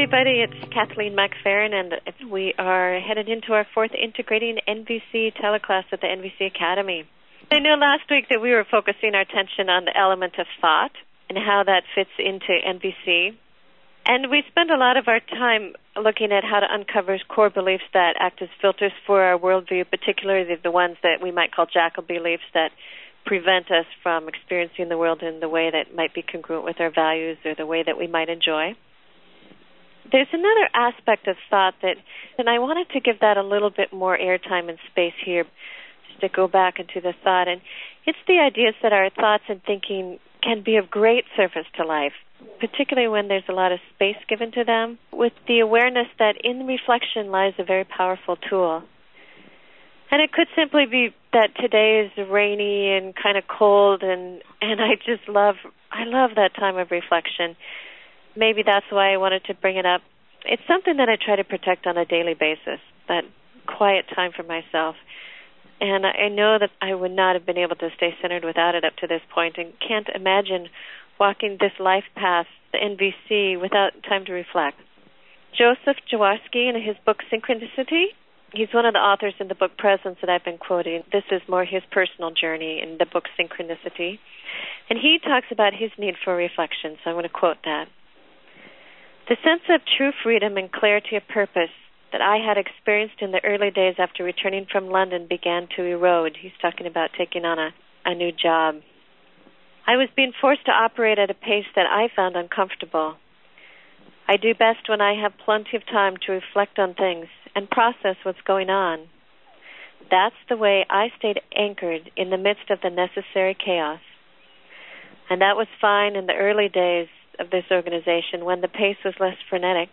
everybody. It's Kathleen McFerrin, and we are headed into our fourth Integrating NVC teleclass at the NVC Academy. I know last week that we were focusing our attention on the element of thought and how that fits into NVC. And we spend a lot of our time looking at how to uncover core beliefs that act as filters for our worldview, particularly the ones that we might call jackal beliefs that prevent us from experiencing the world in the way that might be congruent with our values or the way that we might enjoy. There's another aspect of thought and I wanted to give that a little bit more airtime and space here, just to go back into the thought. And it's the ideas that our thoughts and thinking can be of great service to life, particularly when there's a lot of space given to them, with the awareness that in reflection lies a very powerful tool. And it could simply be that today is rainy and kind of cold, and I love that time of reflection. Maybe that's why I wanted to bring it up. It's something that I try to protect on a daily basis, that quiet time for myself. And I know that I would not have been able to stay centered without it up to this point, and can't imagine walking this life path, the NVC, without time to reflect. Joseph Jaworski, in his book Synchronicity, he's one of the authors in the book Presence that I've been quoting. This is more his personal journey in the book Synchronicity. And he talks about his need for reflection, so I'm going to quote that. The sense of true freedom and clarity of purpose that I had experienced in the early days after returning from London began to erode. He's talking about taking on a new job. I was being forced to operate at a pace that I found uncomfortable. I do best when I have plenty of time to reflect on things and process what's going on. That's the way I stayed anchored in the midst of the necessary chaos. And that was fine in the early days of this organization when the pace was less frenetic.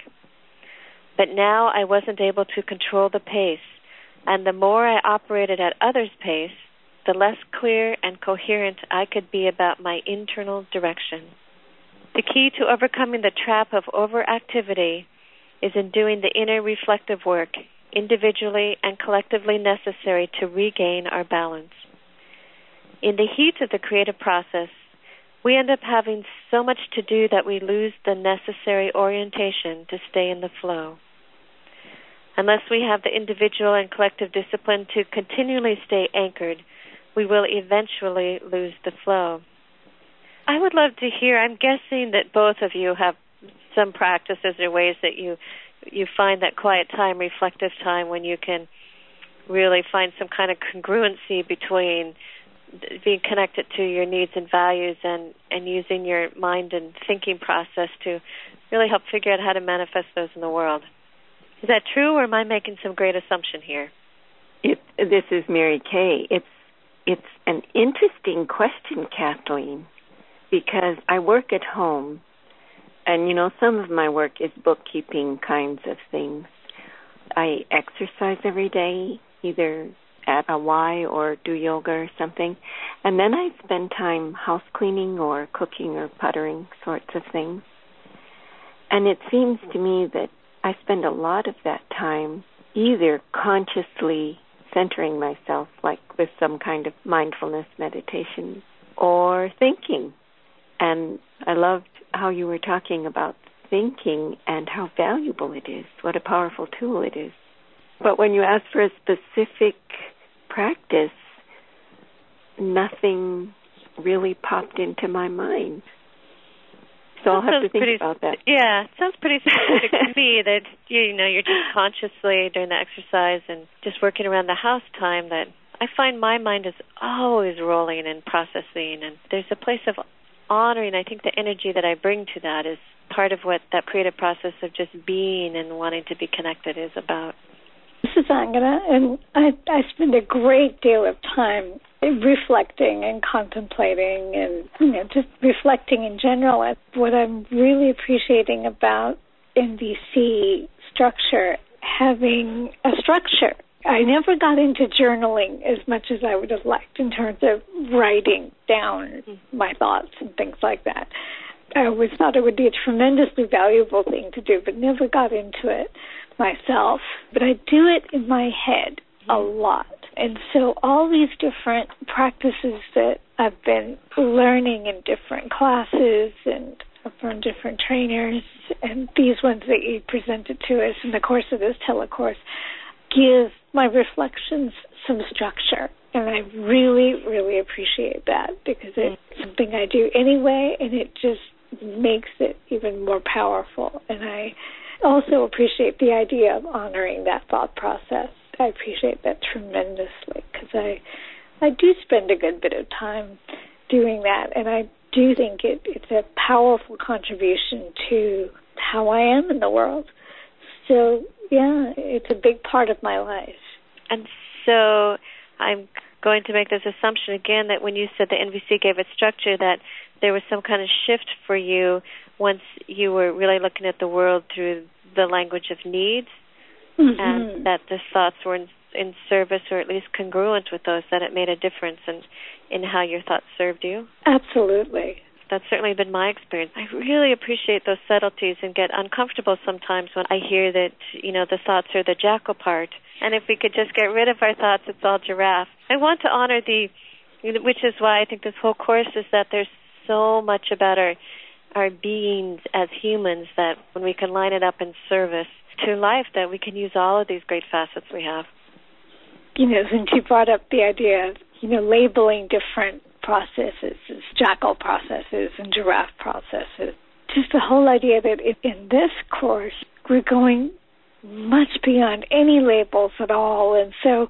But now I wasn't able to control the pace, and the more I operated at others' pace, the less clear and coherent I could be about my internal direction. The key to overcoming the trap of overactivity is in doing the inner reflective work, individually and collectively necessary to regain our balance. In the heat of the creative process, we end up having so much to do that we lose the necessary orientation to stay in the flow. Unless we have the individual and collective discipline to continually stay anchored, we will eventually lose the flow. I would love to hear, I'm guessing that both of you have some practices or ways that you find that quiet time, reflective time, when you can really find some kind of congruency between being connected to your needs and values and using your mind and thinking process to really help figure out how to manifest those in the world. Is that true, or am I making some great assumption here? This is Mary Kay. It's an interesting question, Kathleen, because I work at home, and, some of my work is bookkeeping kinds of things. I exercise every day, either at a Y or do yoga or something, and then I spend time house cleaning or cooking or puttering sorts of things. And it seems to me that I spend a lot of that time either consciously centering myself, like with some kind of mindfulness meditation, or thinking. And I loved how you were talking about thinking and how valuable it is, what a powerful tool it is. But when you ask for a specific practice, nothing really popped into my mind. So I'll have to think about that. Yeah, it sounds pretty specific to me that, you're just consciously doing the exercise and just working around the house time, that I find my mind is always rolling and processing, and there's a place of honoring. I think the energy that I bring to that is part of what that creative process of just being and wanting to be connected is about. This is Angana, and I spend a great deal of time reflecting and contemplating and just reflecting in general. What I'm really appreciating about NVC structure, having a structure. I never got into journaling as much as I would have liked in terms of writing down my thoughts and things like that. I always thought it would be a tremendously valuable thing to do, but never got into it myself. But I do it in my head a lot. And so all these different practices that I've been learning in different classes and from different trainers and these ones that you presented to us in the course of this telecourse give my reflections some structure. And I really, really appreciate that, because it's something I do anyway, and it just makes it even more powerful. And I also appreciate the idea of honoring that thought process. I appreciate that tremendously, because I do spend a good bit of time doing that, and I do think it's a powerful contribution to how I am in the world. So, yeah, it's a big part of my life. And so I'm going to make this assumption again that when you said the NVC gave it structure, that there was some kind of shift for you once you were really looking at the world through the language of needs, and that the thoughts were in service, or at least congruent with those, that it made a difference in how your thoughts served you? Absolutely. That's certainly been my experience. I really appreciate those subtleties and get uncomfortable sometimes when I hear that, the thoughts are the jackal part. And if we could just get rid of our thoughts, it's all giraffe. I want to honor which is why I think this whole course is that there's so much about our beings as humans, that when we can line it up in service to life, that we can use all of these great facets we have. Since you brought up the idea of, labeling different processes as jackal processes and giraffe processes, just the whole idea that in this course, we're going much beyond any labels at all. And so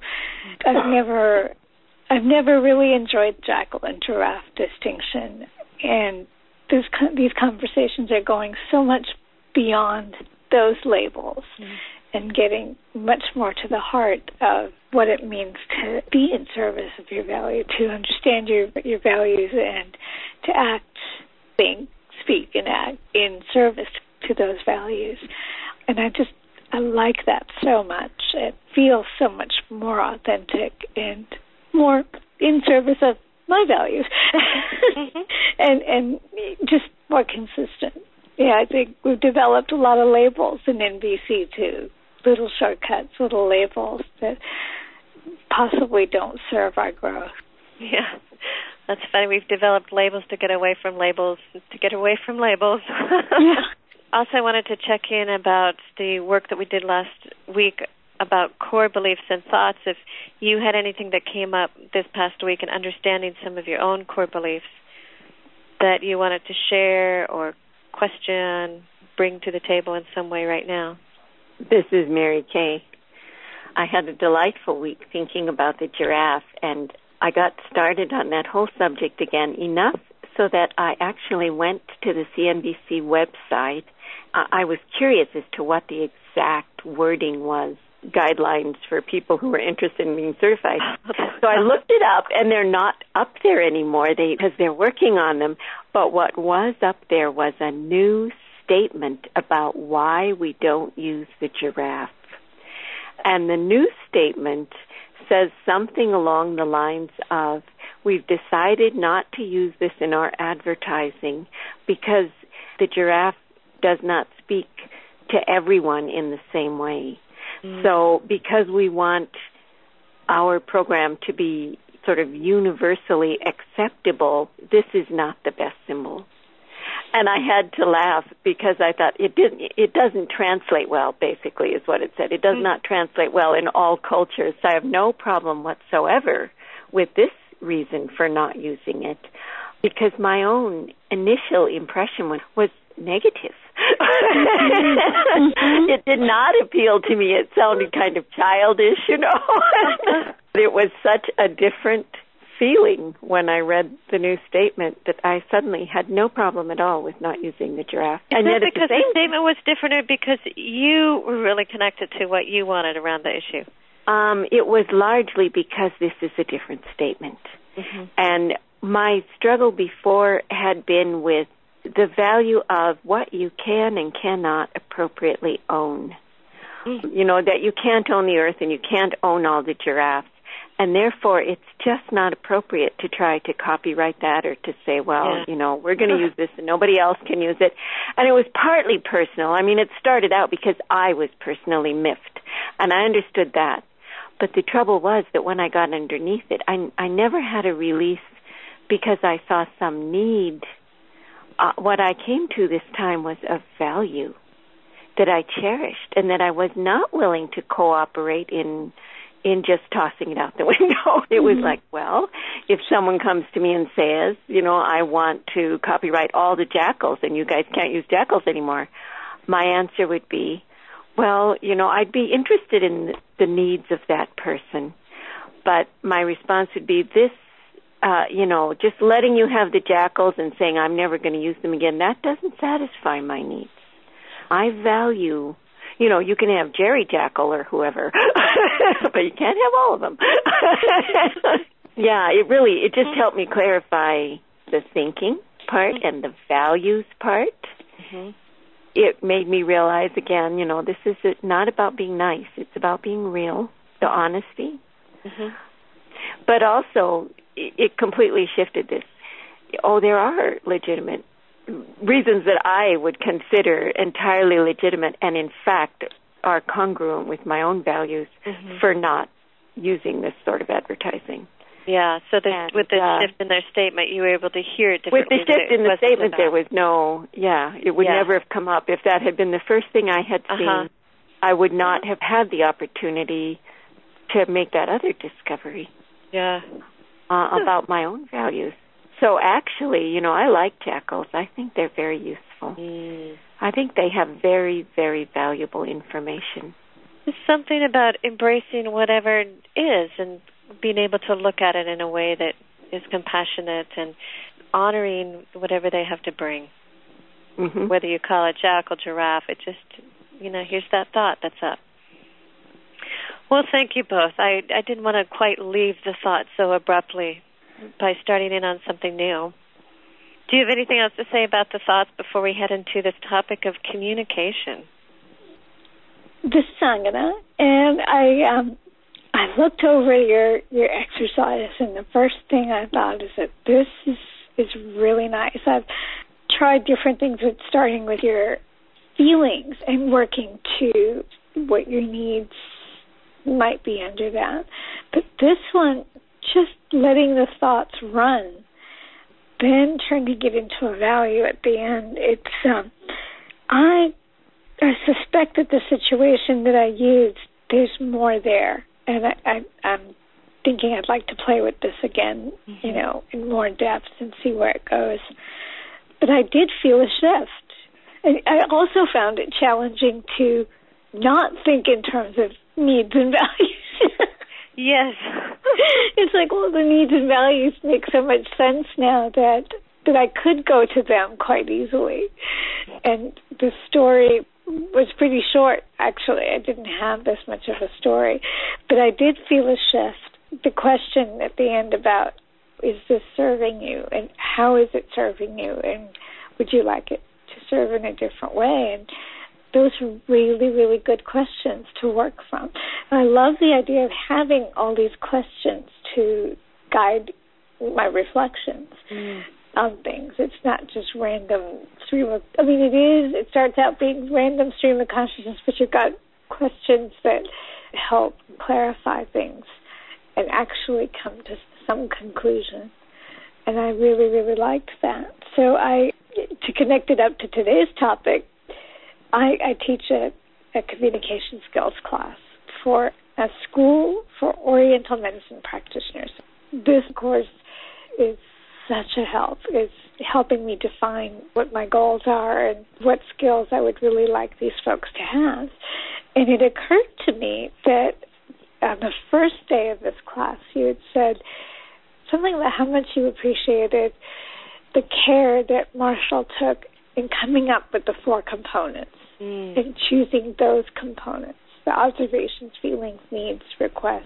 I've never really enjoyed jackal and giraffe distinction. And these conversations are going so much beyond those labels and getting much more to the heart of what it means to be in service of your value, to understand your values, and to act, think, speak, and act in service to those values. And I like that so much. It feels so much more authentic and more in service of my values, and just more consistent. Yeah, I think we've developed a lot of labels in NVC too, little shortcuts, little labels that possibly don't serve our growth. Yeah, that's funny. We've developed labels to get away from labels, Yeah. Also, I wanted to check in about the work that we did last week about core beliefs and thoughts. If you had anything that came up this past week in understanding some of your own core beliefs that you wanted to share or question, bring to the table in some way right now. This is Mary Kay. I had a delightful week thinking about the giraffe, and I got started on that whole subject again enough so that I actually went to the CNBC website. I was curious as to what the exact wording was, guidelines for people who were interested in being certified. So I looked it up, and they're not up there anymore because they're working on them. But what was up there was a new statement about why we don't use the giraffe. And the new statement says something along the lines of, we've decided not to use this in our advertising because the giraffe does not speak to everyone in the same way. So because we want our program to be sort of universally acceptable, this is not the best symbol. And I had to laugh because I thought it doesn't translate well, basically, is what it said. It does not translate well in all cultures. So I have no problem whatsoever with this reason for not using it, because my own initial impression was negative. It did not appeal to me. It sounded kind of childish, It was such a different feeling when I read the new statement that I suddenly had no problem at all with not using the giraffe. And yet because the statement was different, or because you were really connected to what you wanted around the issue? It was largely because this is a different statement. And my struggle before had been with the value of what you can and cannot appropriately own. That you can't own the earth and you can't own all the giraffes. And therefore, it's just not appropriate to try to copyright that or to say, we're going to use this and nobody else can use it. And it was partly personal. I mean, it started out because I was personally miffed, and I understood that. But the trouble was that when I got underneath it, I never had a release because I saw some need. What I came to this time was of value. that I cherished, and that I was not willing to cooperate in just tossing it out the window. It was like, well, if someone comes to me and says, I want to copyright all the jackals and you guys can't use jackals anymore, my answer would be, well, I'd be interested in the needs of that person. But my response would be this, just letting you have the jackals and saying I'm never going to use them again, that doesn't satisfy my needs. I value, you can have Jerry Jackal or whoever, but you can't have all of them. Yeah, it just helped me clarify the thinking part and the values part. Mm-hmm. It made me realize again, this is not about being nice. It's about being real, the honesty. Mm-hmm. But also, it completely shifted this. There are legitimate reasons that I would consider entirely legitimate and, in fact, are congruent with my own values for not using this sort of advertising. Yeah, so with the shift in their statement, you were able to hear it differently. With the shift in the statement, there was no, it would never have come up. If that had been the first thing I had seen, I would not have had the opportunity to make that other discovery about my own values. So actually, I like jackals. I think they're very useful. I think they have very, very valuable information. There's something about embracing whatever is and being able to look at it in a way that is compassionate and honoring whatever they have to bring. Mm-hmm. Whether you call it jackal, giraffe, it just, here's that thought that's up. Well, thank you both. I didn't want to quite leave the thought so abruptly by starting in on something new. Do you have anything else to say about the thoughts before we head into this topic of communication? This is Sangana, and I looked over your exercise, and the first thing I thought is that this is really nice. I've tried different things, with starting with your feelings and working to what your needs might be under that. But this one, just letting the thoughts run, then turning it into a value at the end. I suspect that the situation that I used, there's more there. And I'm thinking I'd like to play with this again, in more depth and see where it goes. But I did feel a shift. And I also found it challenging to not think in terms of needs and values. Yes. It's like, well, the needs and values make so much sense now that I could go to them quite easily. And the story was pretty short, actually. I didn't have this much of a story. But I did feel a shift. The question at the end about, is this serving you? And how is it serving you? And would you like it to serve in a different way? And those are really, really good questions to work from. And I love the idea of having all these questions to guide my reflections on things. It's not just random stream of, it starts out being random stream of consciousness, but you've got questions that help clarify things and actually come to some conclusion. And I really, really liked that. So to connect it up to today's topic, I teach a communication skills class for a school for Oriental medicine practitioners. This course is such a help. It's helping me define what my goals are and what skills I would really like these folks to have. And it occurred to me that on the first day of this class, you had said something about how much you appreciated the care that Marshall took in coming up with the 4 components and choosing those components, the observations, feelings, needs, requests,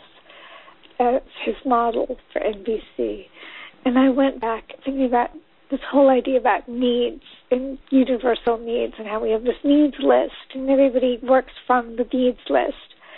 as his model for NVC. And I went back thinking about this whole idea about needs and universal needs and how we have this needs list and everybody works from the needs list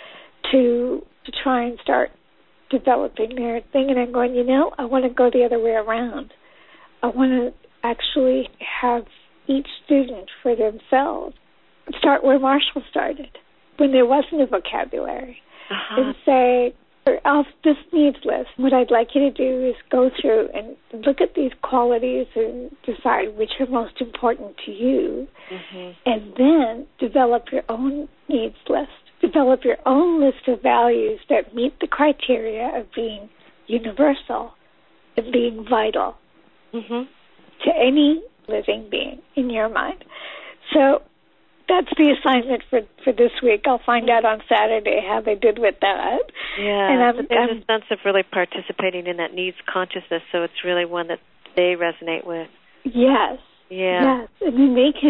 to try and start developing their thing. And I'm going, I want to go the other way around. I want to actually have each student for themselves start where Marshall started, when there wasn't a vocabulary, and say, Off this needs list, what I'd like you to do is go through and look at these qualities and decide which are most important to you, and then develop your own needs list. Develop your own list of values that meet the criteria of being universal and being vital to any living being in your mind. So that's the assignment for this week. I'll find out on Saturday how they did with that. Yeah, and there's a sense of really participating in that needs consciousness, so it's really one that they resonate with. Yes. Yeah. Yes. And then they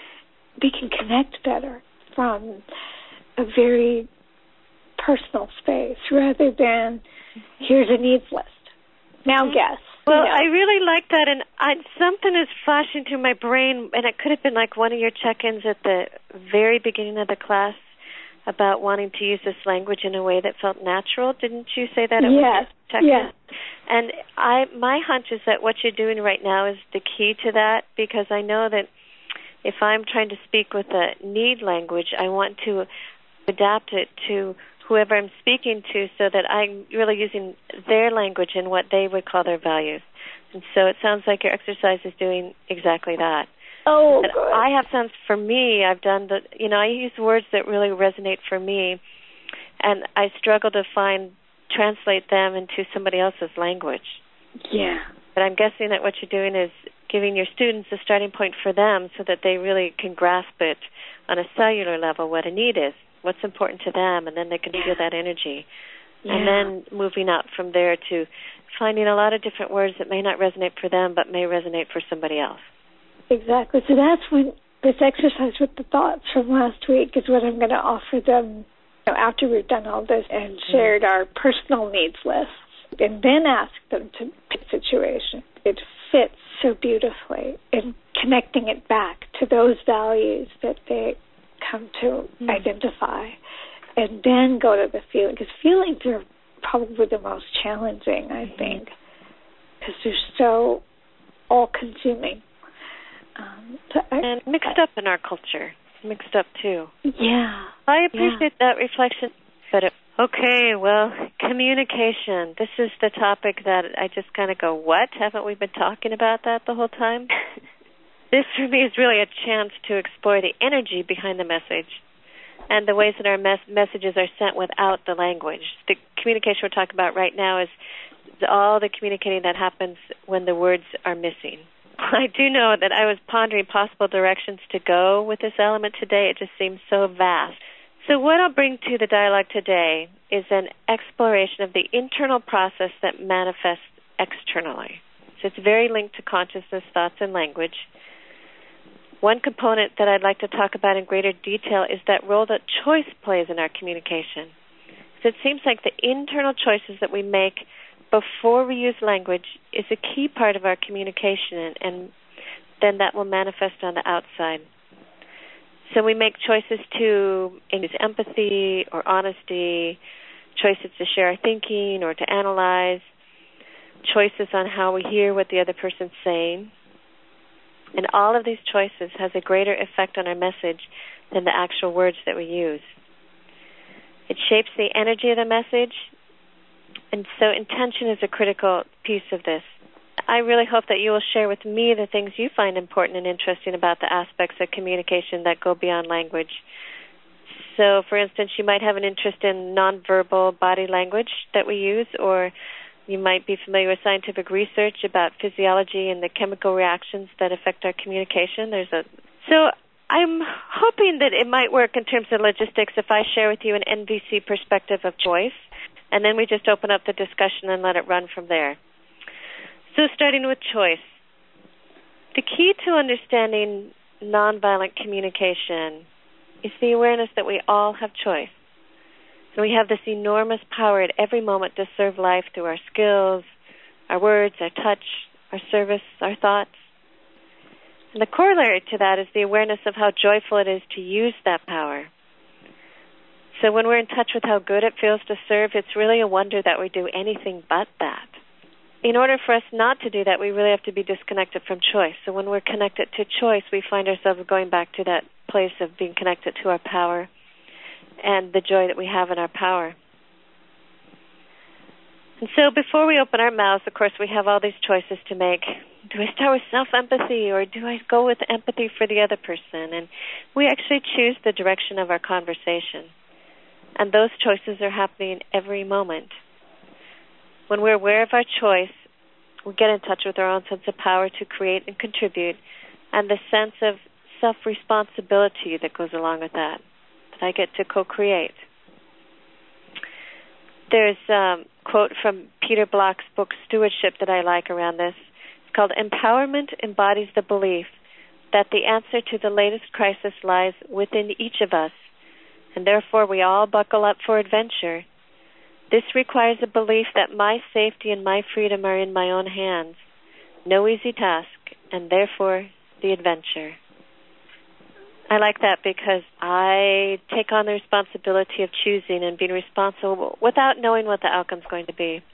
can connect better from a very personal space rather than here's a needs list. Now guess. Well, I really like that, and something is flashing through my brain, and it could have been like one of your check-ins at the very beginning of the class about wanting to use this language in a way that felt natural. Didn't you say that? Yes. Yes. And my hunch is that what you're doing right now is the key to that, because I know that if I'm trying to speak with a need language, I want to adapt it to whoever I'm speaking to so that I'm really using their language and what they would call their values. And so it sounds like your exercise is doing exactly that. Oh, but good. I have found for me, I've done I use words that really resonate for me, and I struggle to translate them into somebody else's language. Yeah. But I'm guessing that what you're doing is giving your students a starting point for them so that they really can grasp it on a cellular level, what a need is, what's important to them, and then they can feel that energy. Yeah. And then moving up from there to finding a lot of different words that may not resonate for them but may resonate for somebody else. Exactly. So that's when this exercise with the thoughts from last week is what I'm going to offer them after we've done all this and shared our personal needs lists, and then ask them to pick a situation. It fits so beautifully in connecting it back to those values that they come to identify, and then go to the feeling, because feelings are probably the most challenging, I think, because they're so all-consuming. And mixed up in our culture. Mixed up, too. Yeah. I appreciate that reflection. But okay, well, communication. This is the topic that I just kind of go, what? Haven't we been talking about that the whole time? This, for me, is really a chance to explore the energy behind the message and the ways that our messages are sent without the language. The communication we're talking about right now is all the communicating that happens when the words are missing. I do know that I was pondering possible directions to go with this element today. It just seems so vast. So what I'll bring to the dialogue today is an exploration of the internal process that manifests externally. So it's very linked to consciousness, thoughts, and language. One component that I'd like to talk about in greater detail is that role that choice plays in our communication. So it seems like the internal choices that we make before we use language is a key part of our communication, and then that will manifest on the outside. So we make choices to use empathy or honesty, choices to share our thinking or to analyze, choices on how we hear what the other person's saying. And all of these choices has a greater effect on our message than the actual words that we use. It shapes the energy of the message, and so intention is a critical piece of this. I really hope that you will share with me the things you find important and interesting about the aspects of communication that go beyond language. So, for instance, you might have an interest in nonverbal body language that we use, or you might be familiar with scientific research about physiology and the chemical reactions that affect our communication. So I'm hoping that it might work in terms of logistics if I share with you an NVC perspective of choice, and then we just open up the discussion and let it run from there. So starting with choice. The key to understanding nonviolent communication is the awareness that we all have choice. And we have this enormous power at every moment to serve life through our skills, our words, our touch, our service, our thoughts. And the corollary to that is the awareness of how joyful it is to use that power. So when we're in touch with how good it feels to serve, it's really a wonder that we do anything but that. In order for us not to do that, we really have to be disconnected from choice. So when we're connected to choice, we find ourselves going back to that place of being connected to our power and the joy that we have in our power. And so before we open our mouths, of course, we have all these choices to make. Do I start with self-empathy, or do I go with empathy for the other person? And we actually choose the direction of our conversation. And those choices are happening every moment. When we're aware of our choice, we get in touch with our own sense of power to create and contribute, and the sense of self-responsibility that goes along with that I get to co-create. There's a quote from Peter Block's book, Stewardship, that I like around this. It's called, "Empowerment embodies the belief that the answer to the latest crisis lies within each of us, and therefore we all buckle up for adventure. This requires a belief that my safety and my freedom are in my own hands. No easy task, and therefore the adventure." I like that because I take on the responsibility of choosing and being responsible without knowing what the outcome's going to be.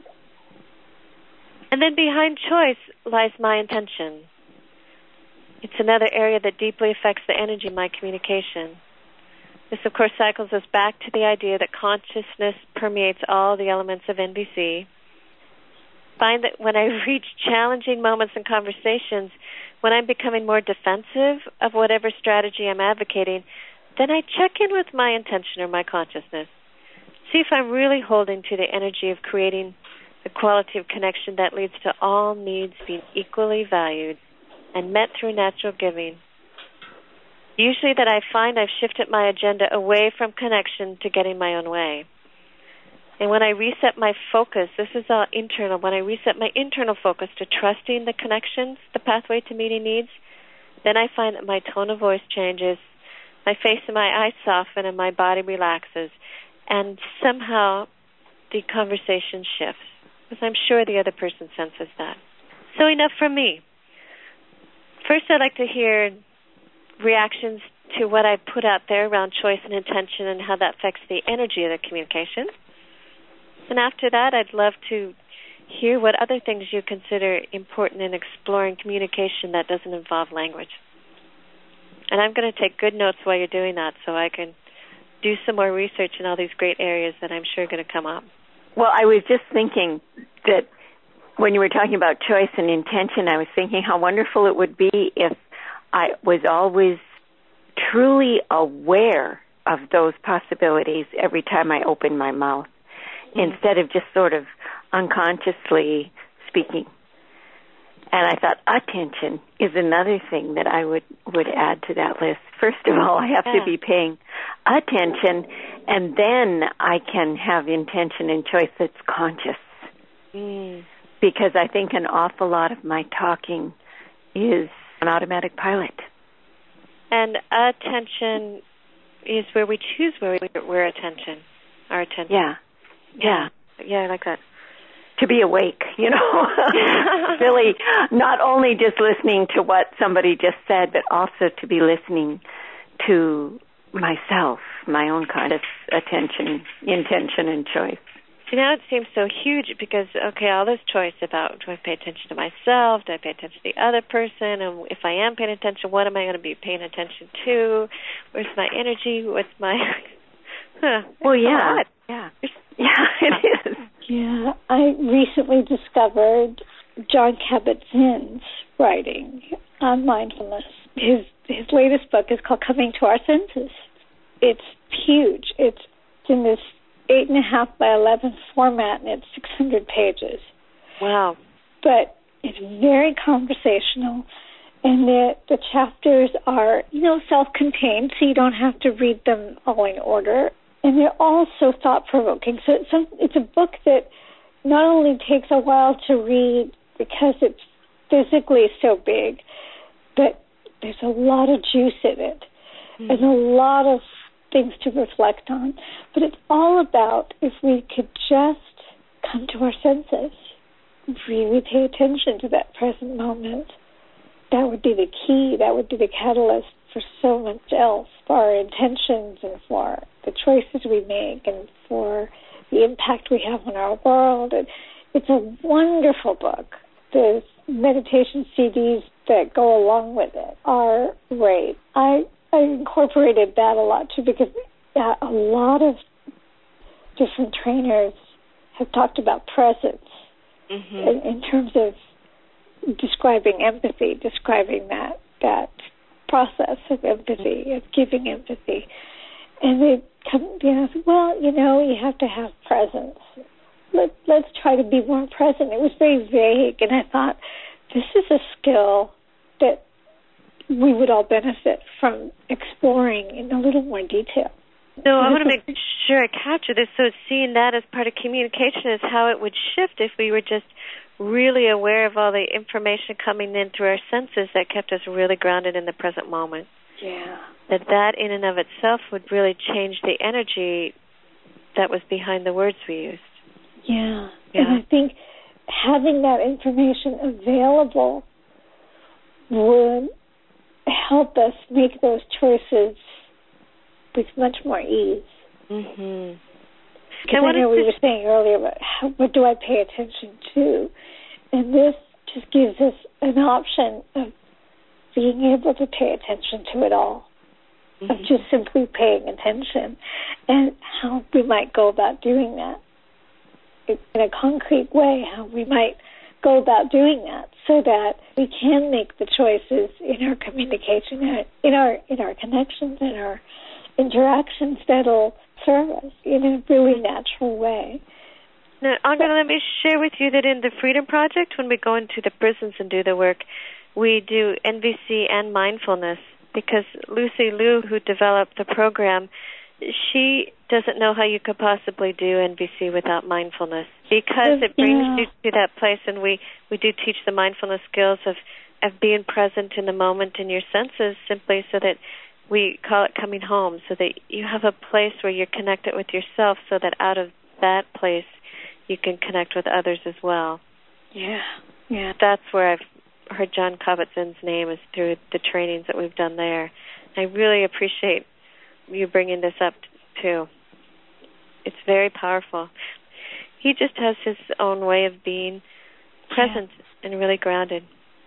And then behind choice lies my intention. It's another area that deeply affects the energy of my communication. This, of course, cycles us back to the idea that consciousness permeates all the elements of NVC. Find that when I reach challenging moments in conversations, when I'm becoming more defensive of whatever strategy I'm advocating, then I check in with my intention or my consciousness. See if I'm really holding to the energy of creating the quality of connection that leads to all needs being equally valued and met through natural giving. Usually that I find I've shifted my agenda away from connection to getting my own way. And when I reset my focus, this is all internal, when I reset my internal focus to trusting the connections, the pathway to meeting needs, then I find that my tone of voice changes, my face and my eyes soften, and my body relaxes. And somehow the conversation shifts, because I'm sure the other person senses that. So enough from me. First, I'd like to hear reactions to what I put out there around choice and intention and how that affects the energy of the communication. And after that, I'd love to hear what other things you consider important in exploring communication that doesn't involve language. And I'm going to take good notes while you're doing that so I can do some more research in all these great areas that I'm sure are going to come up. Well, I was just thinking that when you were talking about choice and intention, I was thinking how wonderful it would be if I was always truly aware of those possibilities every time I open my mouth, instead of just sort of unconsciously speaking. And I thought attention is another thing that I would add to that list. First of all, I have to be paying attention, and then I can have intention and choice that's conscious. Because I think an awful lot of my talking is an automatic pilot. And attention is where we choose where we're attention, our attention. Yeah, I like that. To be awake, really not only just listening to what somebody just said, but also to be listening to myself, my own kind of attention, intention, and choice. It seems so huge because, all this choice about do I pay attention to myself, do I pay attention to the other person, and if I am paying attention, what am I going to be paying attention to? Where's my energy? What's my... Well, yeah. Yeah, it is. Yeah, I recently discovered Jon Kabat-Zinn's writing on mindfulness. His latest book is called Coming to Our Senses. It's huge. It's in this 8.5 by 11 format, and it's 600 pages. Wow. But it's very conversational, and the chapters are, self-contained, so you don't have to read them all in order. And they're all so thought-provoking. So it's a book that not only takes a while to read because it's physically so big, but there's a lot of juice in it and a lot of things to reflect on. But it's all about if we could just come to our senses, really pay attention to that present moment. That would be the key. That would be the catalyst for so much else, for our intentions and for the choices we make and for the impact we have on our world. And it's a wonderful book. The meditation CDs that go along with it are great. I incorporated that a lot too because a lot of different trainers have talked about presence in terms of describing empathy, describing that process of empathy, of giving empathy. And they come, well, you have to have presence. Let's try to be more present. It was very vague, and I thought, this is a skill that we would all benefit from exploring in a little more detail. So I want to make sure I capture this. So seeing that as part of communication is how it would shift if we were just really aware of all the information coming in through our senses that kept us really grounded in the present moment. Yeah. That in and of itself would really change the energy that was behind the words we used. Yeah. And I think having that information available would help us make those choices with much more ease. Mm-hmm. Because I know we were saying earlier about what do I pay attention to, and this just gives us an option of being able to pay attention to it all, of just simply paying attention, and how we might go about doing that in a concrete way, how we might go about doing that so that we can make the choices in our communication, in our connections, in our interactions that'll serve us in a really natural way. Now, Angela, let me share with you that in the Freedom Project, when we go into the prisons and do the work, we do NVC and mindfulness, because Lucy Liu, who developed the program, she doesn't know how you could possibly do NVC without mindfulness, because it brings you to that place, and we do teach the mindfulness skills of being present in the moment in your senses, simply so that we call it coming home, so that you have a place where you're connected with yourself, so that out of that place you can connect with others as well. Yeah. That's where I've heard John Kabat-Zinn's name, is through the trainings that we've done there. I really appreciate you bringing this up too. It's very powerful. He just has his own way of being present and really grounded.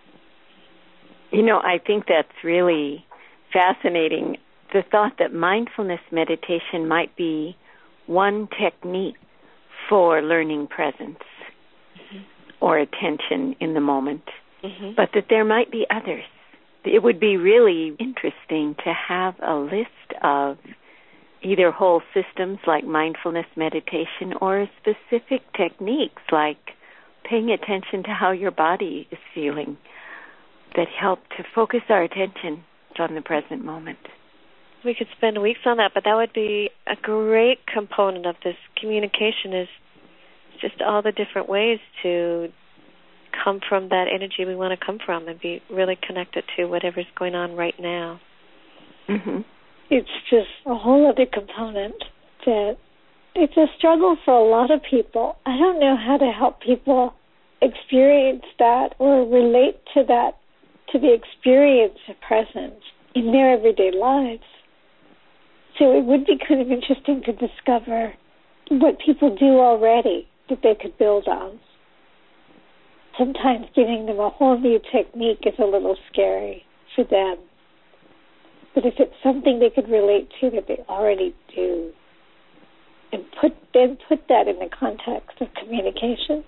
I think that's really fascinating. The thought that mindfulness meditation might be one technique for learning presence or attention in the moment, but that there might be others. It would be really interesting to have a list of either whole systems like mindfulness meditation or specific techniques like paying attention to how your body is feeling that help to focus our attention on the present moment. We could spend weeks on that, but that would be a great component of this communication, is just all the different ways to come from that energy we want to come from and be really connected to whatever's going on right now. It's just a whole other component that it's a struggle for a lot of people. I don't know how to help people experience that or relate to that, to the experience of presence in their everyday lives. So it would be kind of interesting to discover what people do already that they could build on. Sometimes giving them a whole new technique is a little scary for them. But if it's something they could relate to that they already do, and put that in the context of communication,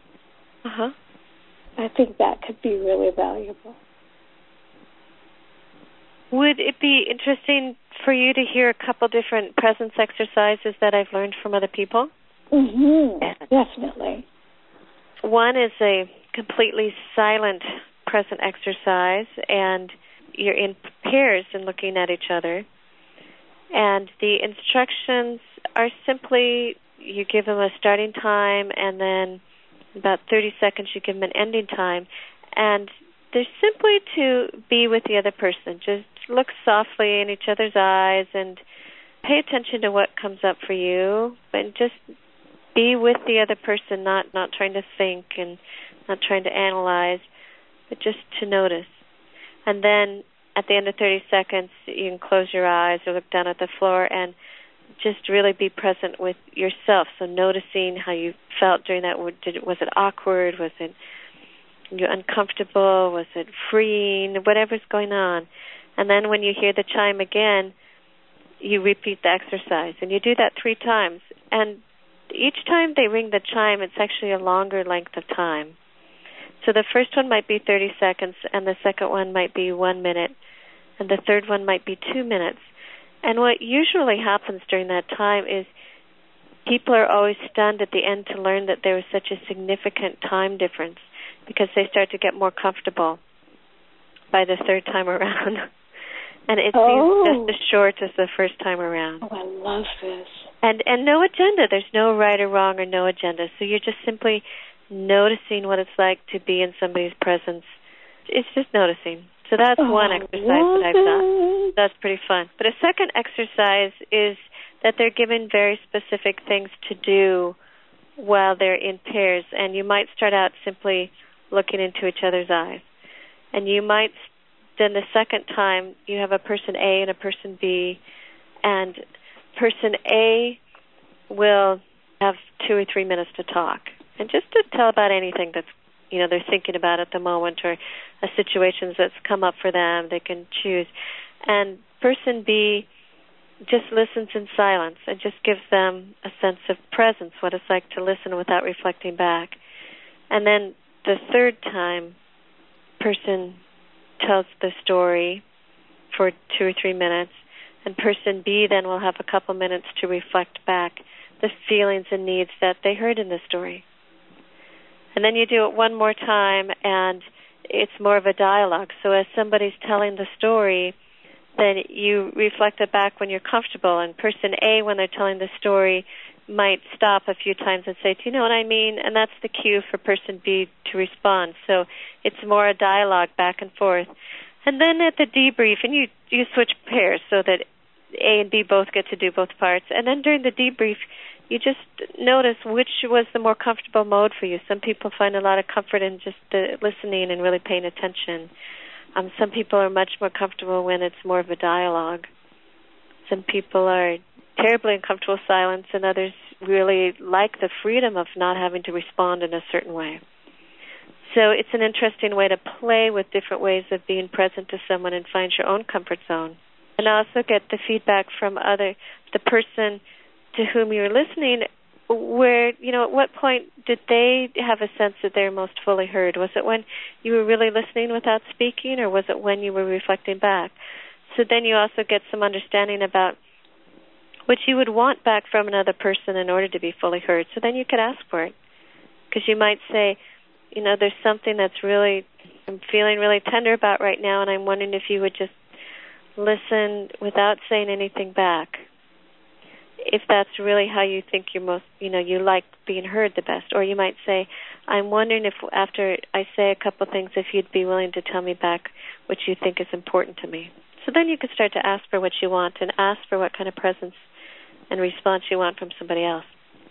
I think that could be really valuable. Would it be interesting for you to hear a couple different presence exercises that I've learned from other people? Definitely. One is a completely silent present exercise, and you're in pairs and looking at each other. And the instructions are simply, you give them a starting time, and then about 30 seconds you give them an ending time. And they're simply to be with the other person. Just look softly in each other's eyes and pay attention to what comes up for you, and just be with the other person, not trying to think and not trying to analyze, but just to notice. And then at the end of 30 seconds, you can close your eyes or look down at the floor and just really be present with yourself. So noticing how you felt during that. Was it awkward? Was it uncomfortable? Was it freeing? Whatever's going on. And then when you hear the chime again, you repeat the exercise. And you do that 3 times. And each time they ring the chime, it's actually a longer length of time. So the first one might be 30 seconds, and the second one might be 1 minute, and the third one might be 2 minutes. And what usually happens during that time is people are always stunned at the end to learn that there was such a significant time difference, because they start to get more comfortable by the third time around. And it seems just as short as the first time around. Oh, I love this. And no agenda. There's no right or wrong or no agenda. So you're just simply noticing what it's like to be in somebody's presence. It's just noticing. So that's one exercise that I've done. That's pretty fun. But a second exercise is that they're given very specific things to do while they're in pairs. And you might start out simply looking into each other's eyes. And you might, then the second time, you have a person A and a person B. And person A will have 2 or 3 minutes to talk. And just to tell about anything that's, they're thinking about at the moment, or a situation that's come up for them, they can choose. And person B just listens in silence and just gives them a sense of presence, what it's like to listen without reflecting back. And then the third time, person tells the story for 2 or 3 minutes, and person B then will have a couple minutes to reflect back the feelings and needs that they heard in the story. And then you do it one more time, and it's more of a dialogue. So as somebody's telling the story, then you reflect it back when you're comfortable. And person A, when they're telling the story, might stop a few times and say, do you know what I mean? And that's the cue for person B to respond. So it's more a dialogue back and forth. And then at the debrief, and you switch pairs so that A and B both get to do both parts. And then during the debrief, you just notice which was the more comfortable mode for you. Some people find a lot of comfort in just listening and really paying attention. Some people are much more comfortable when it's more of a dialogue. Some people are terribly uncomfortable with silence, and others really like the freedom of not having to respond in a certain way. So it's an interesting way to play with different ways of being present to someone and find your own comfort zone. And also get the feedback from the person to whom you're listening, where, at what point did they have a sense that they're most fully heard? Was it when you were really listening without speaking, or was it when you were reflecting back? So then you also get some understanding about what you would want back from another person in order to be fully heard. So then you could ask for it. Because you might say, there's something that's really, I'm feeling really tender about right now, and I'm wondering if you would just listen without saying anything back. If that's really how you think you're most, you like being heard the best. Or you might say, I'm wondering if after I say a couple things, if you'd be willing to tell me back what you think is important to me. So then you can start to ask for what you want and ask for what kind of presence and response you want from somebody else.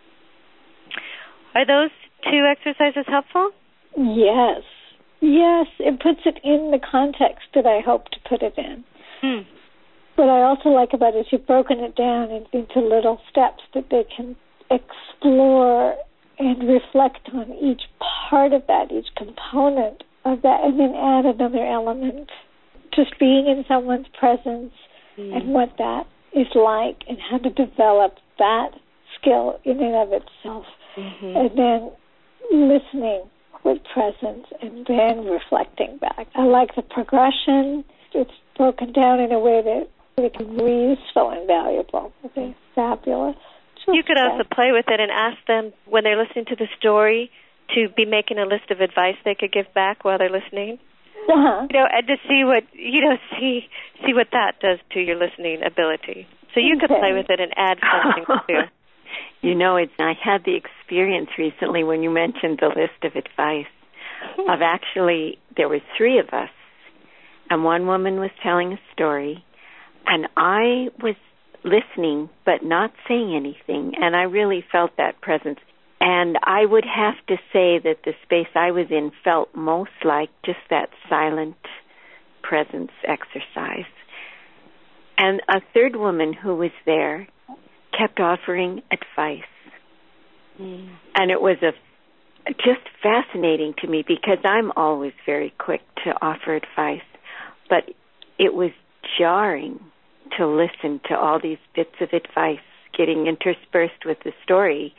Are those 2 exercises helpful? Yes. Yes, it puts it in the context that I hope to put it in. What I also like about it is you've broken it down into little steps that they can explore and reflect on each part of that, each component of that, and then add another element. Just being in someone's presence and what that is like, and how to develop that skill in and of itself. And then listening with presence and then reflecting back. I like the progression. It's broken down in a way that it can be useful and valuable. It's fabulous. You could also play with it and ask them, when they're listening to the story, to be making a list of advice they could give back while they're listening. And to see what see what that does to your listening ability. So you could play with it and add something too. I had the experience recently when you mentioned the list of advice of actually, there were 3 of us, and one woman was telling a story, and I was listening but not saying anything, and I really felt that presence. And I would have to say that the space I was in felt most like just that silent presence exercise. And a third woman who was there kept offering advice. And it was just fascinating to me, because I'm always very quick to offer advice. But it was jarring to listen to all these bits of advice getting interspersed with the story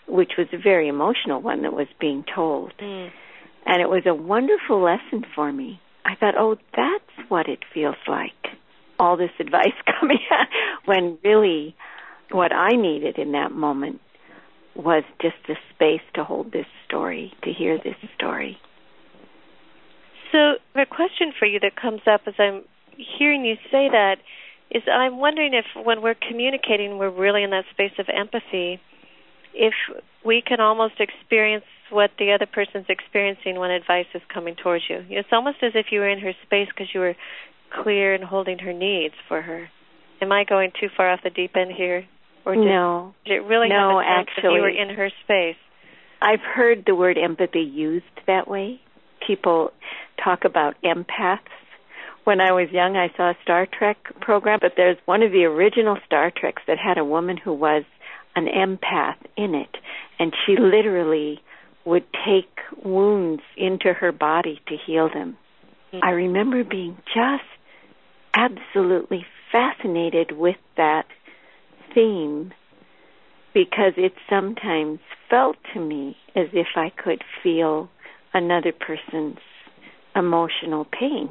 which was a very emotional one that was being told. And it was a wonderful lesson for me. I thought, oh, that's what it feels like. All this advice coming out when really what I needed in that moment was just a space to hold this story, to hear this story. So a question for you that comes up as I'm hearing you say that is I'm wondering if when we're communicating, we're really in that space of empathy, if we can almost experience what the other person's experiencing when advice is coming towards you. It's almost as if you were in her space because you were clear and holding her needs for her. Am I going too far off the deep end here? Or no. Did it really have a sense actually, that you were in her space? I've heard the word empathy used that way. People talk about empaths. When I was young, I saw a Star Trek program, but there's one of the original Star Treks that had a woman who was an empath in it, and she literally would take wounds into her body to heal them. I remember being just absolutely fascinated with that theme because it sometimes felt to me as if I could feel another person's emotional pain.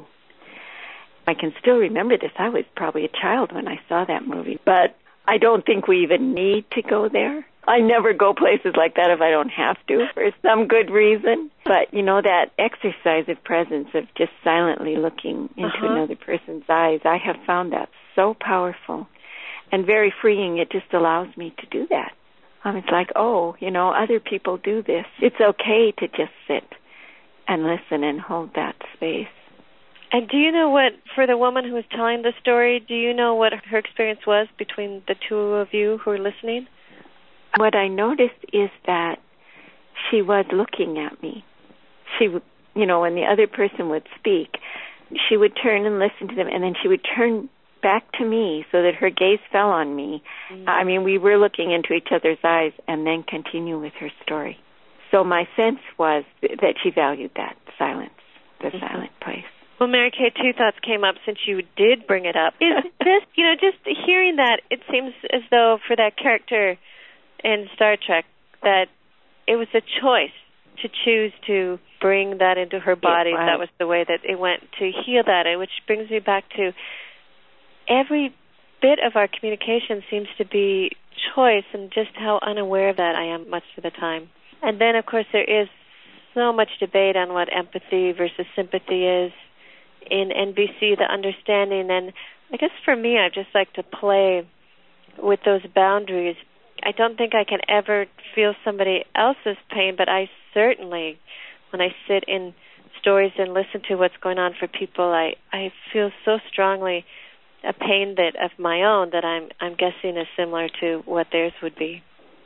I can still remember this. I was probably a child when I saw that movie, but I don't think we even need to go there. I never go places like that if I don't have to for some good reason. But, you know, that exercise of presence, of just silently looking into another person's eyes, I have found that so powerful and very freeing. It just allows me to do that. It's like, oh, you know, other people do this. It's okay to just sit and listen and hold that space. And do you know what, for the woman who was telling the story, do you know what her experience was between the two of you who were listening? What I noticed is that she was looking at me. She would, you know, when the other person would speak, she would turn and listen to them, and then she would turn back to me so that her gaze fell on me. I mean, we were looking into each other's eyes and then continue with her story. So my sense was that she valued that silence, the silent place. Well, Mary Kay, two thoughts came up since you did bring it up. Is this, you know, just hearing that, it seems as though for that character in Star Trek that it was a choice to choose to bring that into her body. That was the way that it went to heal that, which brings me back to every bit of our communication seems to be choice, and just how unaware of that I am much of the time. And then, of course, there is so much debate on what empathy versus sympathy is in NVC, the understanding. And I guess for me, I just like to play with those boundaries. I don't think I can ever feel somebody else's pain, but I certainly, when I sit in stories and listen to what's going on for people, I feel so strongly a pain that of my own that I'm guessing is similar to what theirs would be.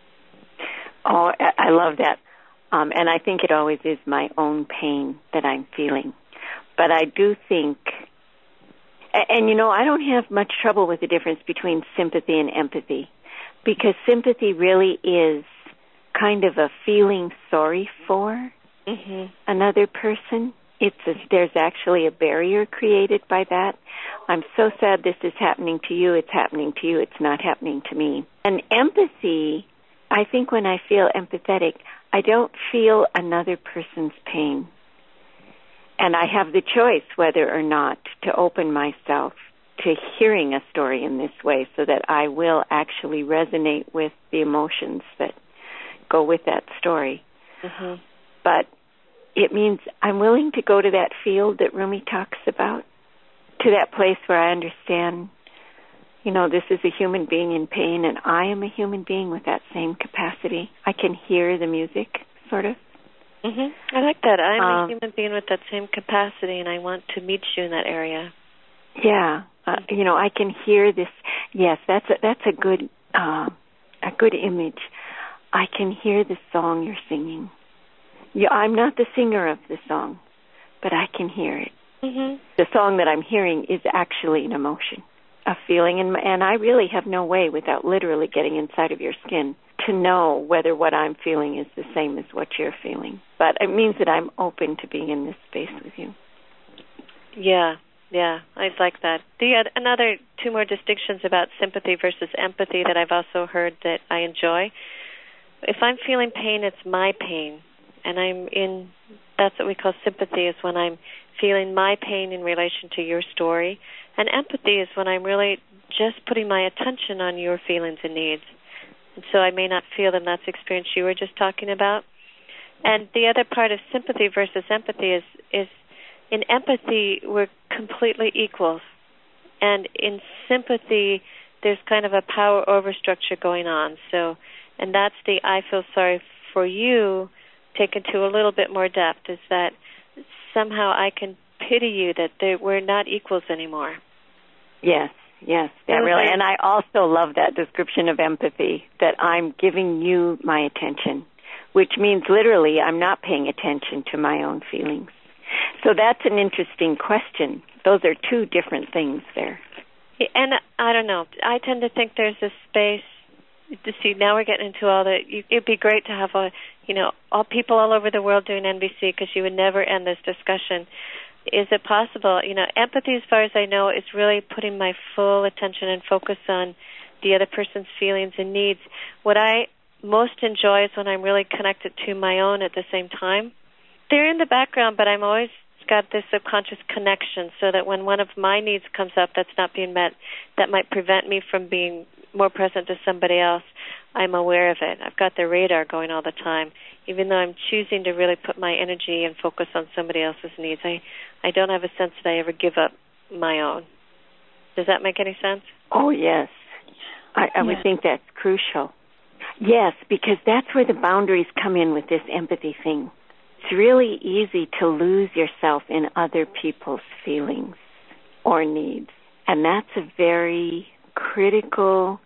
Oh, I love that. And I think it always is my own pain that I'm feeling. But I do think, and you know, I don't have much trouble with the difference between sympathy and empathy, because sympathy really is kind of a feeling sorry for another person. There's actually a barrier created by that. I'm so sad this is happening to you. It's happening to you. It's not happening to me. And empathy, I think when I feel empathetic, I don't feel another person's pain. And I have the choice whether or not to open myself to hearing a story in this way so that I will actually resonate with the emotions that go with that story. But it means I'm willing to go to that field that Rumi talks about, to that place where I understand, you know, this is a human being in pain, and I am a human being with that same capacity. I can hear the music, sort of. I like that. I'm a human being with that same capacity, and I want to meet you in that area. Yeah. You know, I can hear this. Yes, that's a good image. I can hear the song you're singing. Yeah, I'm not the singer of the song, but I can hear it. The song that I'm hearing is actually an emotion, a feeling, and I really have no way, without literally getting inside of your skin, to know whether what I'm feeling is the same as what you're feeling. But it means that I'm open to being in this space with you. Yeah, I like that. Another two more distinctions about sympathy versus empathy that I've also heard that I enjoy. If I'm feeling pain, it's my pain. And that's what we call sympathy, is when I'm feeling my pain in relation to your story. And empathy is when I'm really just putting my attention on your feelings and needs. And so I may not feel them. That's the experience you were just talking about. And the other part of sympathy versus empathy is in empathy, we're completely equals. And in sympathy, there's kind of a power overstructure going on. And that's the I feel sorry for you taken to a little bit more depth, is that somehow I can pity you, that we're not equals anymore. Yes, that really. And I also love that description of empathy, that I'm giving you my attention, which means literally I'm not paying attention to my own feelings. So that's an interesting question. Those are two different things there. And I don't know. I tend to think there's a space to see. Now we're getting into all the. It'd be great to have all people all over the world doing NVC, because you would never end this discussion. Is it possible? Empathy, as far as I know, is really putting my full attention and focus on the other person's feelings and needs. What I most enjoy is when I'm really connected to my own at the same time. They're in the background, but I'm always got this subconscious connection, so that when one of my needs comes up that's not being met, that might prevent me from being more present to somebody else, I'm aware of it. I've got the radar going all the time. Even though I'm choosing to really put my energy and focus on somebody else's needs, I don't have a sense that I ever give up my own. Does that make any sense? Oh, yes. I would think that's crucial. Yes, because that's where the boundaries come in with this empathy thing. It's really easy to lose yourself in other people's feelings or needs. And that's a very critical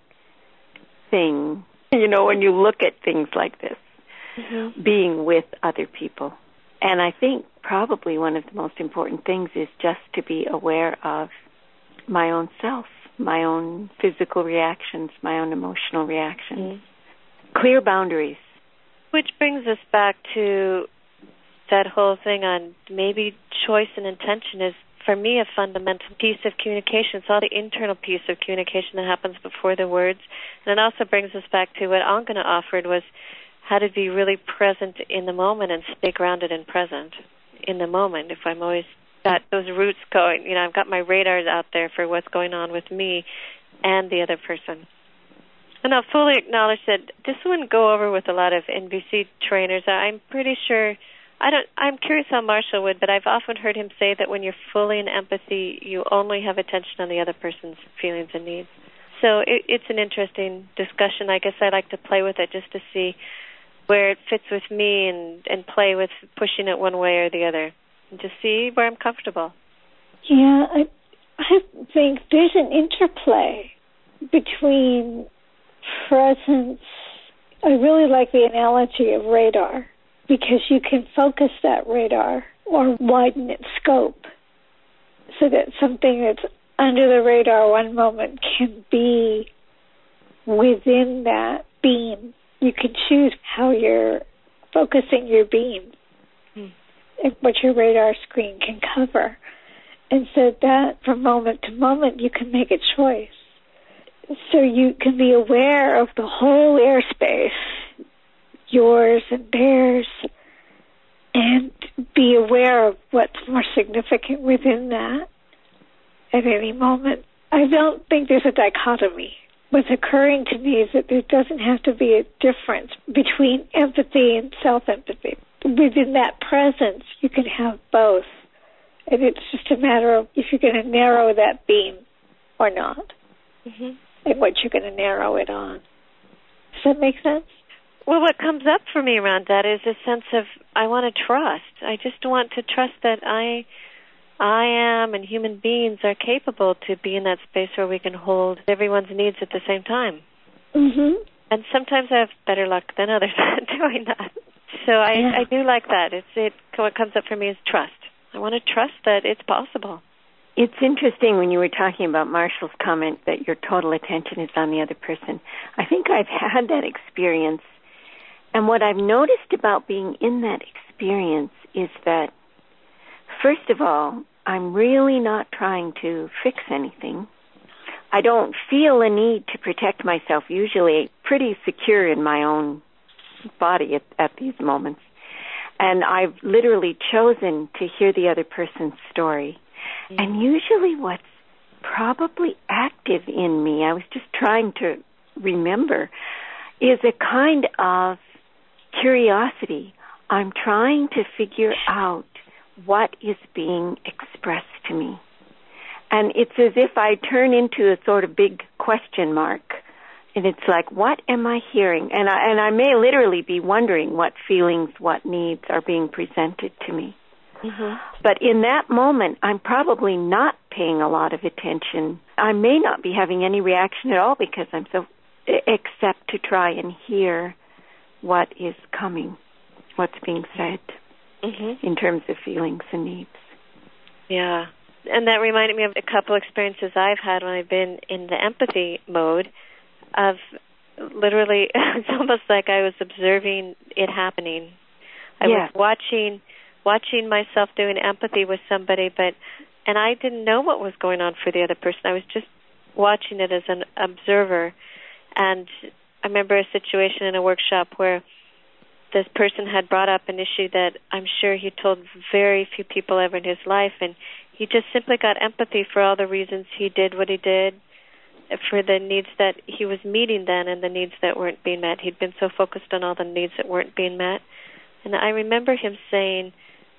thing, when you look at things like this, being with other people. And I think probably one of the most important things is just to be aware of my own self, my own physical reactions, my own emotional reactions. Clear boundaries. Which brings us back to that whole thing on maybe choice and intention is, for me, a fundamental piece of communication. It's all the internal piece of communication that happens before the words. And it also brings us back to what Angana offered, was how to be really present in the moment and stay grounded and present in the moment. If I'm always got those roots going, I've got my radars out there for what's going on with me and the other person. And I'll fully acknowledge that this wouldn't go over with a lot of NVC trainers. I'm pretty sure, I'm curious how Marshall would, but I've often heard him say that when you're fully in empathy, you only have attention on the other person's feelings and needs. So it's an interesting discussion. I guess I like to play with it just to see where it fits with me and play with pushing it one way or the other, and just see where I'm comfortable. Yeah, I think there's an interplay between presence. I really like the analogy of radar, because you can focus that radar or widen its scope so that something that's under the radar one moment can be within that beam. You can choose how you're focusing your beam and what your radar screen can cover. And so that from moment to moment you can make a choice. So you can be aware of the whole airspace, yours and theirs, and be aware of what's more significant within that at any moment. I don't think there's a dichotomy. What's occurring to me is that there doesn't have to be a difference between empathy and self-empathy. Within that presence, you can have both. And it's just a matter of if you're going to narrow that beam or not, and what you're going to narrow it on. Does that make sense? Well, what comes up for me around that is a sense of I want to trust. I just want to trust that I am and human beings are capable to be in that space where we can hold everyone's needs at the same time. And sometimes I have better luck than others at doing that. So I do like that. What comes up for me is trust. I want to trust that it's possible. It's interesting when you were talking about Marshall's comment that your total attention is on the other person. I think I've had that experience. And what I've noticed about being in that experience is that, first of all, I'm really not trying to fix anything. I don't feel a need to protect myself, usually pretty secure in my own body at these moments. And I've literally chosen to hear the other person's story. Mm-hmm. And usually what's probably active in me, I was just trying to remember, is a kind of curiosity. I'm trying to figure out what is being expressed to me. And it's as if I turn into a sort of big question mark. And it's like, what am I hearing? And I may literally be wondering what feelings, what needs are being presented to me. Mm-hmm. But in that moment, I'm probably not paying a lot of attention. I may not be having any reaction at all because I'm so, except to try and hear what is coming, what's being said in terms of feelings and needs. Yeah. And that reminded me of a couple experiences I've had when I've been in the empathy mode of literally, it's almost like I was observing it happening. I was watching myself doing empathy with somebody, and I didn't know what was going on for the other person. I was just watching it as an observer. And I remember a situation in a workshop where this person had brought up an issue that I'm sure he told very few people ever in his life, and he just simply got empathy for all the reasons he did what he did, for the needs that he was meeting then and the needs that weren't being met. He'd been so focused on all the needs that weren't being met. And I remember him saying,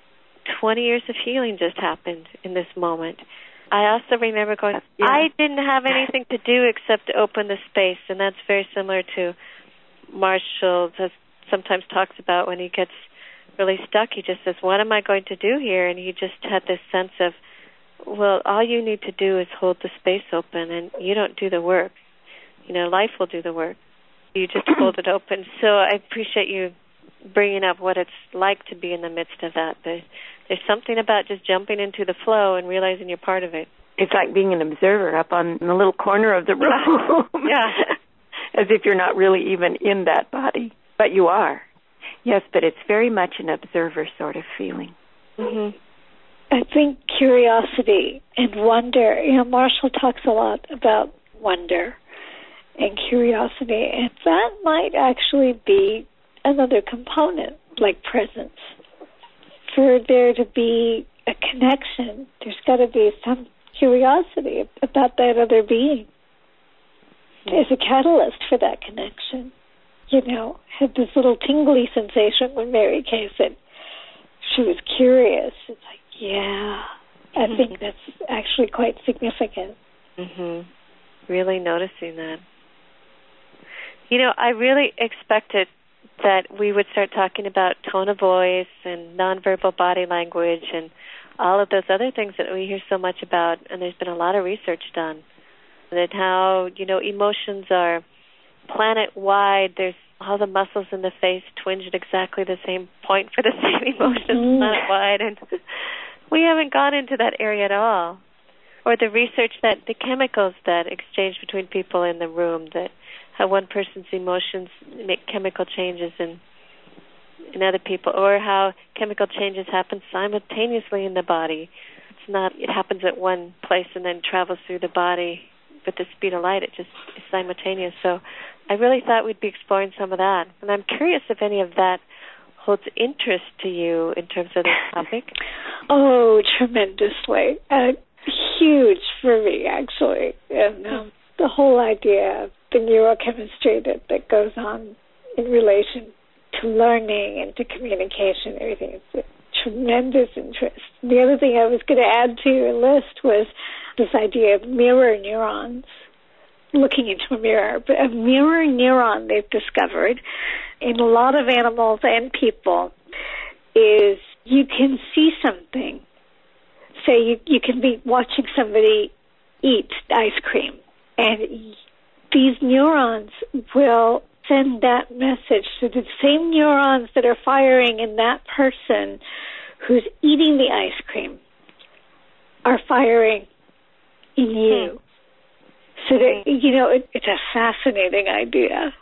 20 years of healing just happened in this moment. I also remember going, I didn't have anything to do except to open the space. And that's very similar to Marshall sometimes talks about when he gets really stuck. He just says, what am I going to do here? And he just had this sense of, well, all you need to do is hold the space open, and you don't do the work. You know, life will do the work. You just hold it open. So I appreciate you bringing up what it's like to be in the midst of that. There's something about just jumping into the flow and realizing you're part of it. It's like being an observer up on the little corner of the room. Yeah. As if you're not really even in that body. But you are. Yes, but it's very much an observer sort of feeling. Mm-hmm. I think curiosity and wonder, Marshall talks a lot about wonder and curiosity, and that might actually be another component, like presence. For there to be a connection, there's got to be some curiosity about that other being as a catalyst for that connection. Had this little tingly sensation when Mary Kay said she was curious. It's like, I think that's actually quite significant. Mm-hmm. Really noticing that. I really expected that we would start talking about tone of voice and nonverbal body language and all of those other things that we hear so much about, and there's been a lot of research done. That how, emotions are planet-wide. There's all the muscles in the face twinge at exactly the same point for the same emotions planet-wide, and we haven't gone into that area at all. Or the research that the chemicals that exchange between people in the room, that how one person's emotions make chemical changes in other people, or how chemical changes happen simultaneously in the body. It happens at one place and then travels through the body with the speed of light. It just is simultaneous. So I really thought we'd be exploring some of that. And I'm curious if any of that holds interest to you in terms of this topic. Oh, tremendously. Huge for me, actually. And the whole idea of the neurochemistry that goes on in relation to learning and to communication, everything. It's a tremendous interest. The other thing I was going to add to your list was this idea of mirror neurons, looking into a mirror. But a mirror neuron, they've discovered, in a lot of animals and people, is you can see something. Say you can be watching somebody eat ice cream, and these neurons will send that message to the same neurons that are firing in that person who's eating the ice cream are firing in you. So that, it's a fascinating idea.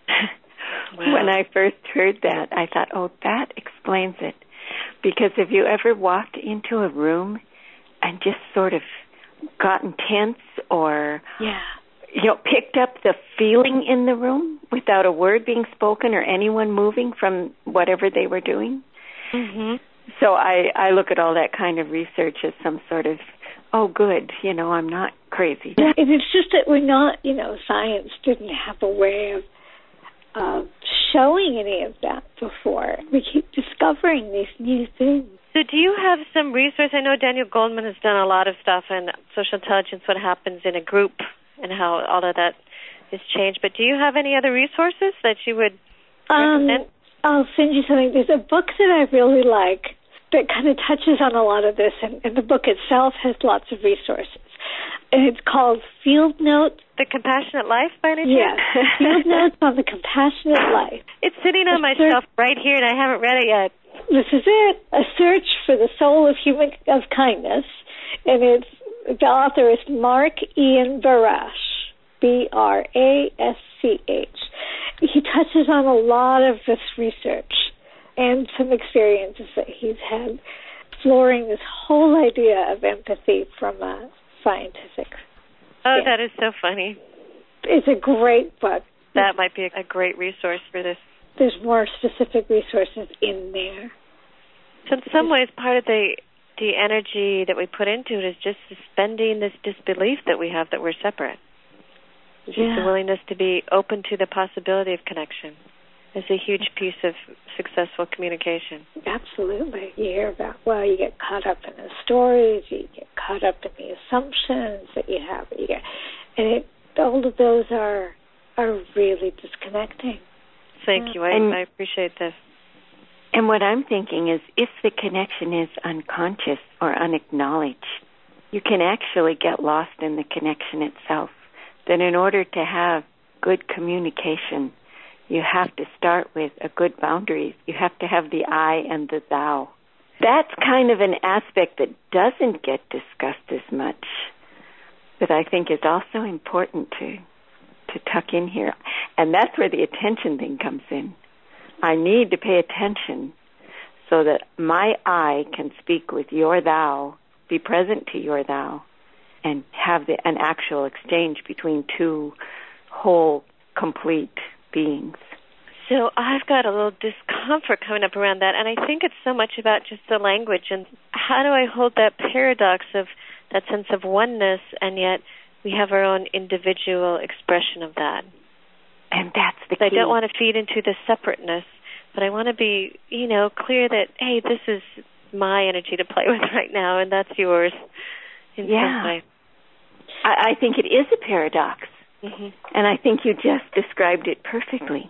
Wow. When I first heard that, I thought, that explains it. Because have you ever walked into a room and just sort of gotten tense or picked up the feeling in the room? without a word being spoken or anyone moving from whatever they were doing. Mm-hmm. So I look at all that kind of research as some sort of, oh, good, I'm not crazy. Yeah, and it's just that we're not, science didn't have a way of showing any of that before. We keep discovering these new things. So do you have some resource? I know Daniel Goleman has done a lot of stuff in social intelligence, what happens in a group and how all of that is changed. But do you have any other resources that you would recommend? I'll send you something. There's a book that I really like that kind of touches on a lot of this, and the book itself has lots of resources. And it's called Field Notes. The Compassionate Life, by any chance? Yes, Field Notes on the Compassionate Life. It's sitting on my shelf right here, and I haven't read it yet. This is it, A Search for the Soul of Kindness, and the author is Mark Ian Barash, Brasch. He touches on a lot of this research and some experiences that he's had exploring this whole idea of empathy from a scientific standpoint. That is so funny. It's a great book. That might be a great resource for this. There's more specific resources in there. So in some ways, part of the energy that we put into it is just suspending this disbelief that we have that we're separate. Just the willingness to be open to the possibility of connection is a huge piece of successful communication. Absolutely. You hear about, you get caught up in the stories, you get caught up in the assumptions that you have. All of those are really disconnecting. Thank you. I appreciate this. And what I'm thinking is, if the connection is unconscious or unacknowledged, you can actually get lost in the connection itself. Then in order to have good communication, you have to start with a good boundaries. You have to have the I and the thou. That's kind of an aspect that doesn't get discussed as much, but I think is also important to tuck in here. And that's where the attention thing comes in. I need to pay attention so that my I can speak with your thou, be present to your thou, and have an actual exchange between two whole, complete beings. So I've got a little discomfort coming up around that, and I think it's so much about just the language and how do I hold that paradox of that sense of oneness, and yet we have our own individual expression of that. And that's the key. I don't want to feed into the separateness, but I want to be, clear that, hey, this is my energy to play with right now, and that's yours in some way. I think it is a paradox, and I think you just described it perfectly.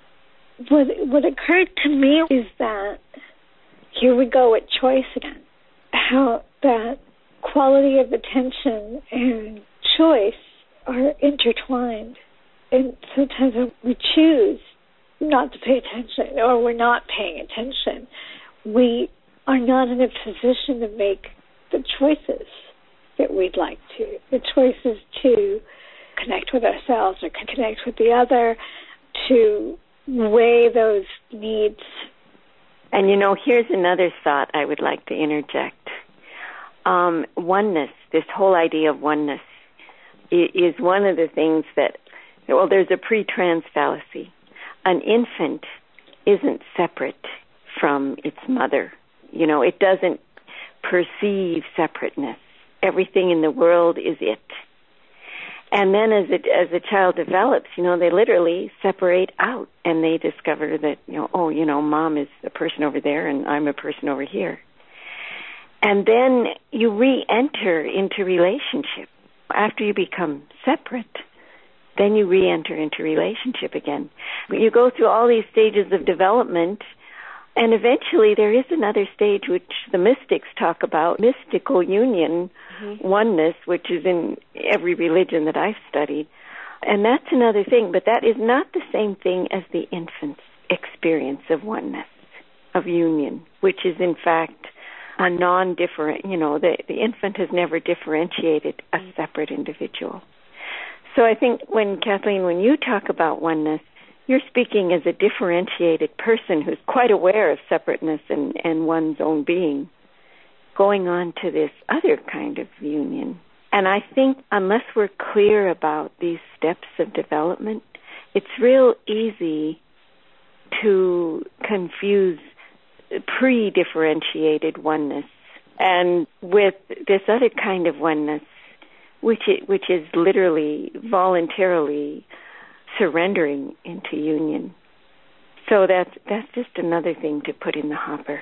What occurred to me is that, here we go with choice again, how that quality of attention and choice are intertwined. And sometimes when we choose not to pay attention, or we're not paying attention, we are not in a position to make the choices that we'd like to. The choices to connect with ourselves or connect with the other, to weigh those needs. And here's another thought I would like to interject. Oneness, this whole idea of oneness, is one of the things that, there's a pre-trans fallacy. An infant isn't separate from its mother. It doesn't perceive separateness. Everything in the world is it. And then as a child develops, they literally separate out, and they discover that, mom is a person over there and I'm a person over here. And then you re-enter into relationship. After you become separate, then you re-enter into relationship again. You go through all these stages of development, and eventually there is another stage which the mystics talk about, mystical union, oneness, which is in every religion that I've studied. And that's another thing, but that is not the same thing as the infant's experience of oneness, of union, which is in fact a non-different, the infant has never differentiated a separate individual. So I think Kathleen, when you talk about oneness, you're speaking as a differentiated person who's quite aware of separateness and one's own being, going on to this other kind of union. And I think unless we're clear about these steps of development it's real easy to confuse pre-differentiated oneness and with this other kind of oneness, which is literally voluntarily surrendering into union. So that's just another thing to put in the hopper.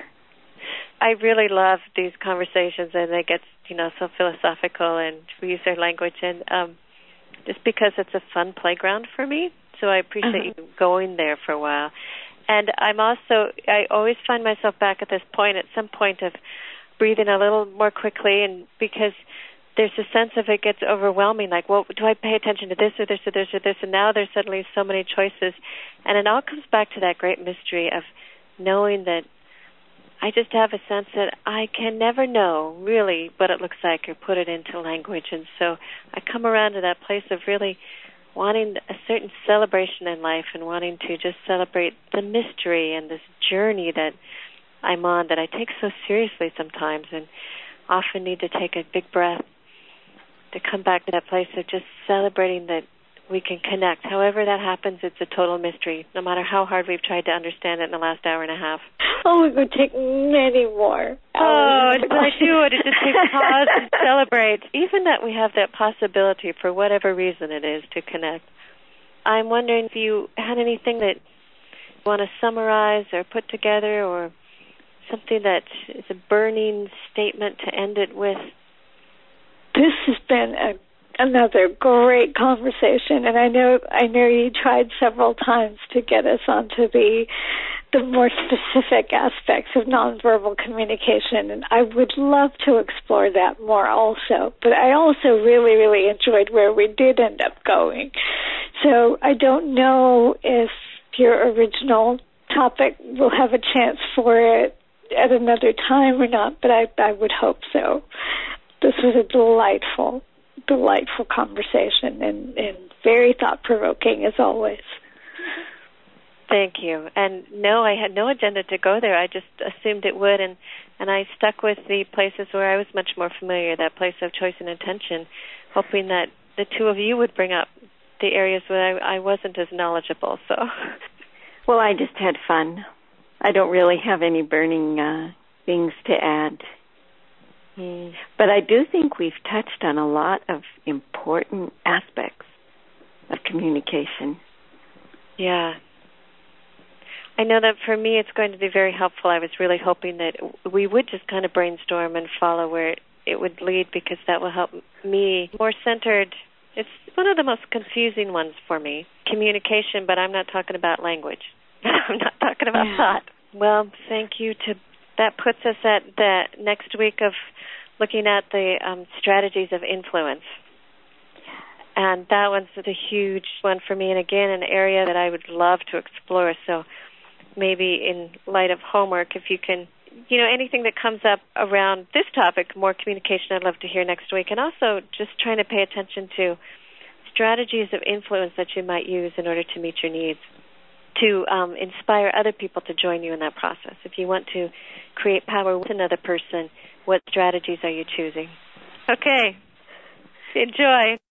I really love these conversations, and they get so philosophical, and we use our language, and just because it's a fun playground for me. So I appreciate you going there for a while. And I always find myself back at this point, at some point of breathing a little more quickly, and because there's a sense of it gets overwhelming, like, well, do I pay attention to this or this or this or this? And now there's suddenly so many choices. And it all comes back to that great mystery of knowing that I just have a sense that I can never know really what it looks like or put it into language. And so I come around to that place of really wanting a certain celebration in life and wanting to just celebrate the mystery and this journey that I'm on that I take so seriously sometimes, and often need to take a big breath to come back to that place of just celebrating that we can connect. However that happens, it's a total mystery, no matter how hard we've tried to understand it in the last hour and a half. Oh, it would take many more hours. Oh, I do it. It just takes pause and celebrate. Even that we have that possibility for whatever reason it is to connect. I'm wondering if you had anything that you want to summarize or put together, or something that is a burning statement to end it with. This has been another great conversation, and I know you tried several times to get us onto the more specific aspects of nonverbal communication, and I would love to explore that more also. But I also really, really enjoyed where we did end up going. So I don't know if your original topic will have a chance for it at another time or not, but I would hope so. This was a delightful conversation and very thought-provoking as always. Thank you. And no, I had no agenda to go there. I just assumed it would, and I stuck with the places where I was much more familiar, that place of choice and intention, hoping that the two of you would bring up the areas where I wasn't as knowledgeable. So, well, I just had fun. I don't really have any burning things to add. But I do think we've touched on a lot of important aspects of communication. Yeah. I know that for me it's going to be very helpful. I was really hoping that we would just kind of brainstorm and follow where it would lead, because that will help me more centered. It's one of the most confusing ones for me, communication, but I'm not talking about language. I'm not talking about thought. Well, thank you. That puts us at the next week of looking at the strategies of influence. And that one's a huge one for me, and again, an area that I would love to explore. So maybe in light of homework, if you can, anything that comes up around this topic, more communication, I'd love to hear next week. And also just trying to pay attention to strategies of influence that you might use in order to meet your needs, to inspire other people to join you in that process. If you want to create power with another person, what strategies are you choosing? Okay. Enjoy.